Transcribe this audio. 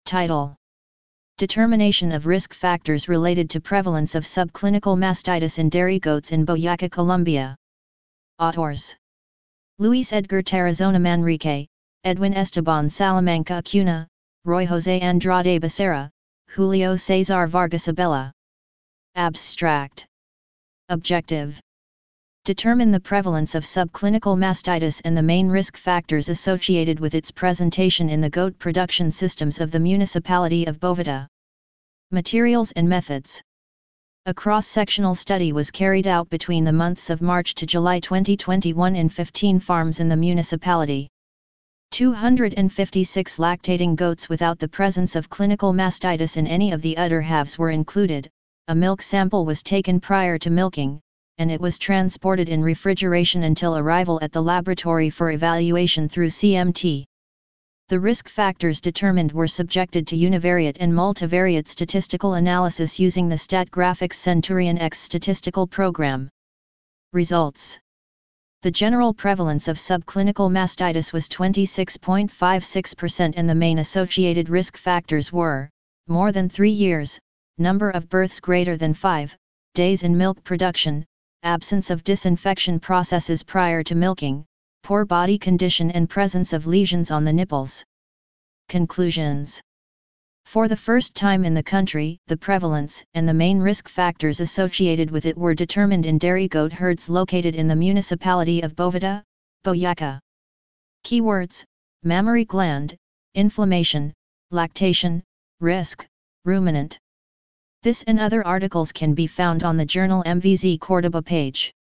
Title: Determination of risk factors related to prevalence of subclinical mastitis in dairy goats in Boyaca, Colombia. Authors: Luis Edgar Tarazona Manrique, Edwin Esteban Salamanca Acuna, Roy José Andrade Becerra, Julio César Vargas Abella. Abstract: Objective: Determine the prevalence of subclinical mastitis and the main risk factors associated with its presentation in the goat production systems of the municipality of Boveda. Materials and methods. A cross-sectional study was carried out between the months of March to July 2021 in 15 farms in the municipality. 256 lactating goats without the presence of clinical mastitis in any of the udder halves were included. A milk sample was taken prior to milking, and it was transported in refrigeration until arrival at the laboratory for evaluation through CMT. The risk factors determined were subjected to univariate and multivariate statistical analysis using the StatGraphics Centurion X statistical program. Results: the general prevalence of subclinical mastitis was 26.56% and the main associated risk factors were, more than 3 years, number of births greater than 5 days in milk production, absence of disinfection processes prior to milking, poor body condition and presence of lesions on the nipples. Conclusions: for the first time in the country, the prevalence and the main risk factors associated with it were determined in dairy goat herds located in the municipality of Boveda, Boyaca. Keywords: mammary gland, inflammation, lactation, risk, ruminant. This and other articles can be found on the Journal MVZ Córdoba page.